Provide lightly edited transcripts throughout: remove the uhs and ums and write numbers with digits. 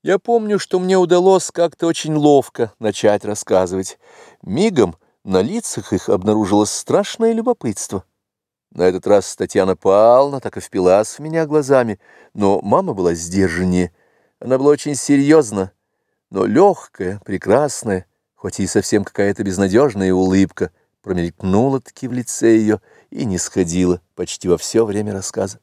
Я помню, что мне удалось как-то очень ловко начать рассказывать. Мигом на лицах их обнаружилось страшное любопытство. На этот раз Татьяна Павловна так и впилась в меня глазами, но мама была сдержаннее. Она была очень серьезна, но легкая, прекрасная, хоть и совсем какая-то безнадежная улыбка, промелькнула-таки в лице ее и не сходила почти во все время рассказа.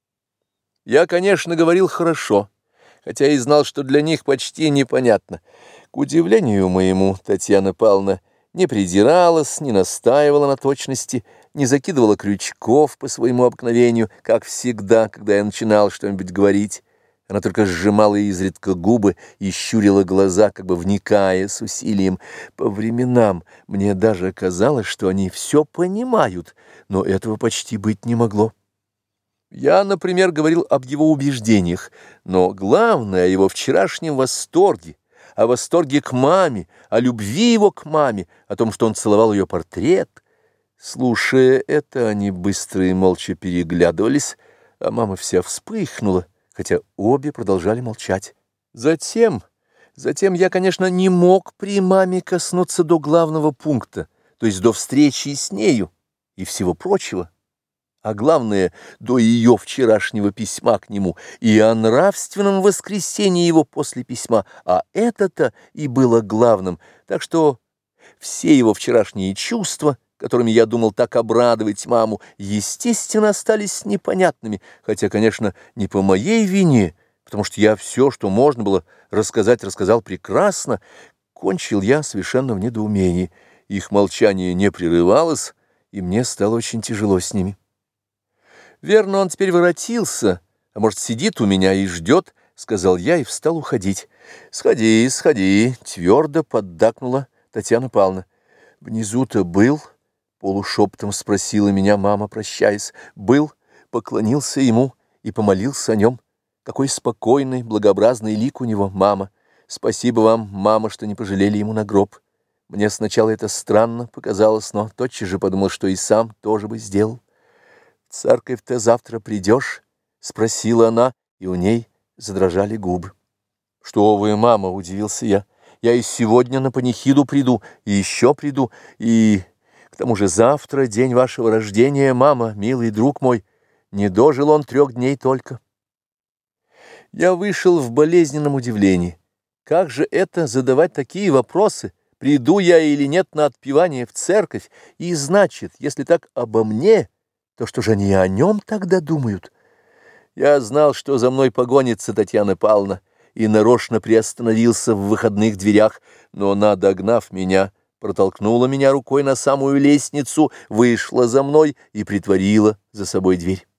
Я, конечно, говорил хорошо, хотя и знал, что для них почти непонятно. К удивлению моему, Татьяна Павловна не придиралась, не настаивала на точности, не закидывала крючков по своему обыкновению, как всегда, когда я начинал что-нибудь говорить. Она только сжимала изредка губы и щурила глаза, как бы вникая с усилием. По временам мне даже казалось, что они все понимают, но этого почти быть не могло. Я, например, говорил об его убеждениях, но главное о его вчерашнем восторге, о восторге к маме, о любви его к маме, о том, что он целовал ее портрет. Слушая это, они быстро и молча переглядывались, а мама вся вспыхнула, хотя обе продолжали молчать. Затем я, конечно, не мог при маме коснуться до главного пункта, то есть до встречи с нею и всего прочего. А главное, до ее вчерашнего письма к нему и о нравственном воскресении его после письма, а это-то и было главным, так что все его вчерашние чувства, которыми я думал так обрадовать маму, естественно, остались непонятными, хотя, конечно, не по моей вине, потому что я все, что можно было рассказать, рассказал прекрасно. Кончил я совершенно в недоумении. Их молчание не прерывалось, и мне стало очень тяжело с ними. «Верно, он теперь воротился, а может, сидит у меня и ждет», — сказал я и встал уходить. «Сходи, сходи», — твердо поддакнула Татьяна Павловна. «Внизу-то был?» — полушепотом спросила меня мама, прощаясь. «Был, поклонился ему и помолился о нем. Какой спокойный, благообразный лик у него, мама. Спасибо вам, мама, что не пожалели ему на гроб. Мне сначала это странно показалось, но тотчас же подумал, что и сам тоже бы сделал. «В церковь-то завтра придешь?» — спросила она, и у ней задрожали губы. «Что вы, мама?» — удивился я. «Я и сегодня на панихиду приду, и еще приду, и... К тому же завтра день вашего рождения, мама, милый друг мой. Не дожил он 3 дней только». Я вышел в болезненном удивлении. Как же это задавать такие вопросы? Приду я или нет на отпевание в церковь? И значит, если так обо мне... то что же они о нем тогда думают? Я знал, что за мной погонится Татьяна Павловна, и нарочно приостановился в выходных дверях, но она, догнав меня, протолкнула меня рукой на самую лестницу, вышла за мной и притворила за собой дверь.